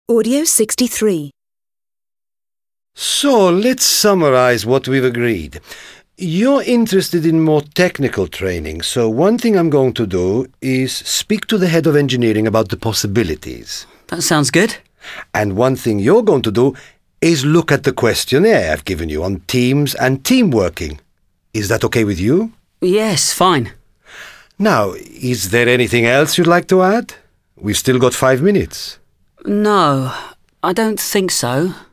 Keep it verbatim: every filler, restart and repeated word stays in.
Audio sixty-three. So, let's summarize what we've agreed. You're interested in more technical training, so one thing I'm going to do is speak to the head of engineering about the possibilities. That sounds good. And one thing you're going to do is look at the questionnaire I've given you on teams and team working. Is that okay with you? Yes, fine. Now, is there anything else you'd like to add? We've still got five minutes. No, I don't think so.